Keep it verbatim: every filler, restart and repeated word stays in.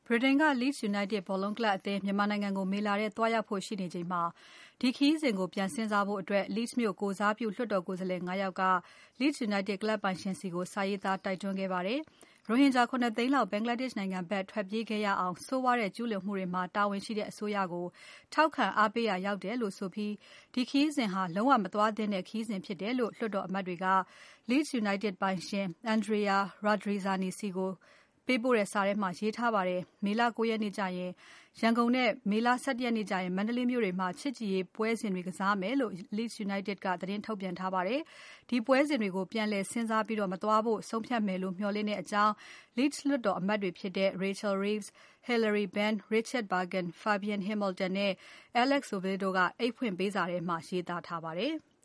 ဗြိတိန်က Leeds United ဘောလုံးကလပ်အသင်းမြန်မာနိုင်ငံကိုမေလထဲသွားရောက်ဖို့ရှိနေချိန်မှာ ဒီခရီးစဉ်ကိုပြန်စဉ်းစားဖို့ Leeds မြို့ကိုယ်စားပြုလွှတ်တော်ကိုယ်စားလှယ် ၅ ယောက်က Leeds United ကလပ်ပိုင်ရှင်ဆီကို စာရေးသားတိုက်တွန်းခဲ့ပါတယ်။ ရိုဟင်ဂျာ ၇ သိန်းလောက် Bangladesh နိုင်ငံဖက်ထွက်ပြေးခဲ့ရအောင် ဆိုးဝါးတဲ့ကျူးလွန်မှုတွေမှာ တာဝန်ရှိတဲ့အစိုးရကို ထောက်ခံအားပေးရာရောက်တယ်လို့ဆိုပြီး ဒီခရီးစဉ်ဟာ လုံးဝမသွားသင့်တဲ့ခရီးစဉ်ဖြစ်တယ်လို့ လွှတ်တော်အမတ်တွေက Leeds United ပိုင်ရှင် Andrea Radrizzani ဆီပေးပို့တဲ့စာထဲမှာ ရေးထားပါတယ်။ မေလ ၉ ရက်နေ့ကျရင် ရန်ကုန်နဲ့ မေလ ၁၁ ရက်နေ့ကျရင် မန္တလေးမြို့တွေမှာ ချစ်ကြည်ရေးပွဲစဉ်တွေကစားမယ်လို့ Leeds United ကသတင်းထုတ်ပြန်ထားပါတယ်။ ဒီပွဲစဉ်တွေကို ပြန်လည်စဉ်းစားပြီး မသွားဖို့ဆုံးဖြတ်မယ်လို့ မျှော်လင့်တဲ့အကြောင်း Leeds လွှတ်တော်အမတ်တွေဖြစ်တဲ့ Rachel Reeves, Hilary Benn, Richard Burgon, Fabian Hamilton နဲ့ Alex Ovillo တို့က အိတ်ဖွင့်ပေးစာထဲမှာ ရေးသားထားပါတယ်။